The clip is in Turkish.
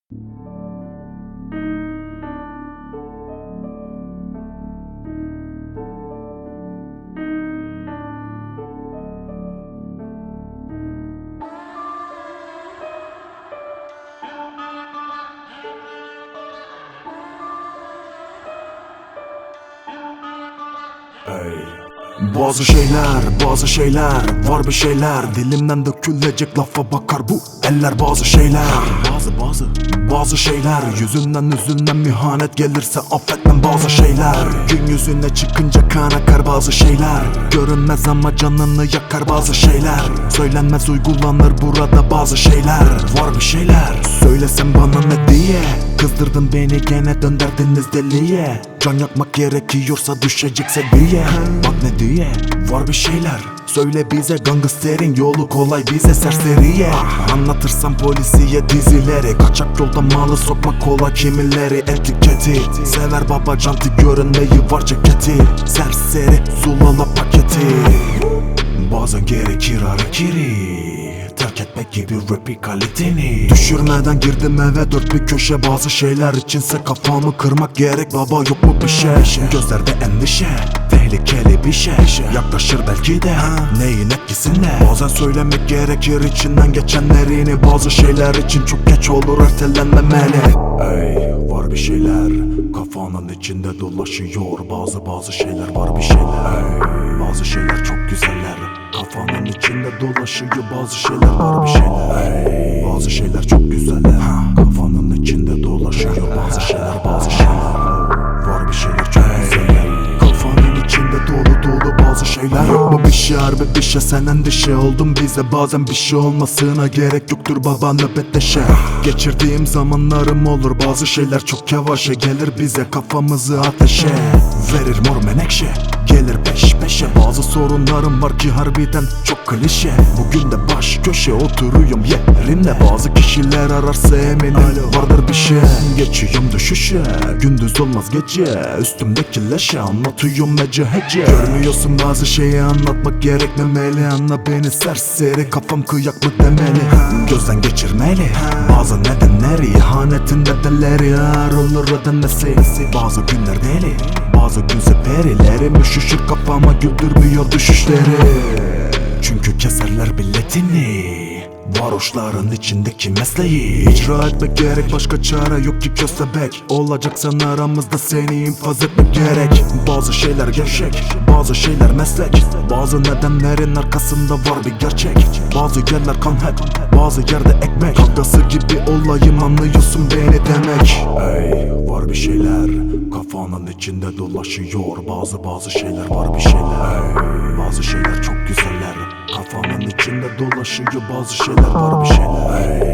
Bazı şeyler var bir şeyler dilimden dökülecek lafa bakar bu eller. Bazı şeyler yüzünden üzünden mihanet gelirse affetmem. Bazı şeyler gün yüzüne çıkınca kan akar. Bazı şeyler görünmez ama canını yakar. Bazı şeyler söylenmez uygulanır burada. Bazı şeyler var bir şeyler söylesem bana ne diye. Kızdırdın beni gene dönderdiniz deliye. Can yakmak gerekiyorsa düşecekse diye. Bak ne diye var bir şeyler söyle bize. Gangsterin yolu kolay bize serseriye. Anlatırsam polisiye dizileri. Kaçak yolda malı sokmak kolay kimileri. Etiketi sever baba canti görünmeyi var ceketi. Serseri zulala paketi. Bazen gerekir harekiri terk etmek gibi rapi kaliteni. Düşürmeden girdim eve dört bir köşe. Bazı şeyler içinse kafamı kırmak gerek. Baba yok mu bir şey? Gözlerde endişe tehlikeli bir şey. Yaklaşır belki de neyin etkisinde. Bazen söylemek gerekir içinden geçenlerini. Bazı şeyler için çok geç olur ertelenmemeli. Var bir şeyler kafanın içinde dolaşıyor. Bazı şeyler var bir şeyler. Bazı şeyler çok güzeller kafanın içinde dolaşıyor. Bazı şeyler var bir şeyler. Bazı şeyler çok güzeller kafanın içinde dolaşıyor. Bazı şeyler var bir şeyler çok güzeller kafanın içinde dolu bazı şeyler. Yok mu bir şey harbi bir şey sen endişe oldum bize. Bazen bir şey olmasına gerek yoktur baba nöbetleşe. Geçirdiğim zamanlarım olur. Bazı şeyler çok yavaşa gelir bize kafamızı ateşe. Verir mor menekşe gelir peş peşe. Bazı sorunlarım var ki harbiden çok klişe. Bugün de baş köşe oturuyorum yerimde. Bazı kişiler ararsa eminim vardır bir şey. Geçiyorum düşüşe gündüz olmaz gece. Üstümdeki leşe anlatıyorum hece hece. Görmüyorsun bazı şeyi anlatmak gerekmemeli. Anla beni serseri kafam kıyak mı demeli. Gözden geçirmeli bazı nedenleri. İhanetin bedelleri ağır olur ödenmesi. Bazı günler deli bazı gün seperilerim üşüşür kafama güldürmüyor düşüşleri. Çünkü keserler biletini varoşların içindeki mesleği. İcra etmek gerek başka çare yok ki köstebek. Olacaksan aramızda seni infaz etmek gerek. Bazı şeyler gevşek bazı şeyler meslek. Bazı nedenlerin arkasında var bir gerçek. Bazı yerler kan hep bazı yerde ekmek. Kavgası gibi olayım anlıyorsun beni demek. Var bir şeyler kafanın içinde dolaşıyor. Bazı şeyler var bir şeyler. Bazı şeyler çok güzeller kafanın içinde dolaşıyor. Bazı şeyler var bir şeyler.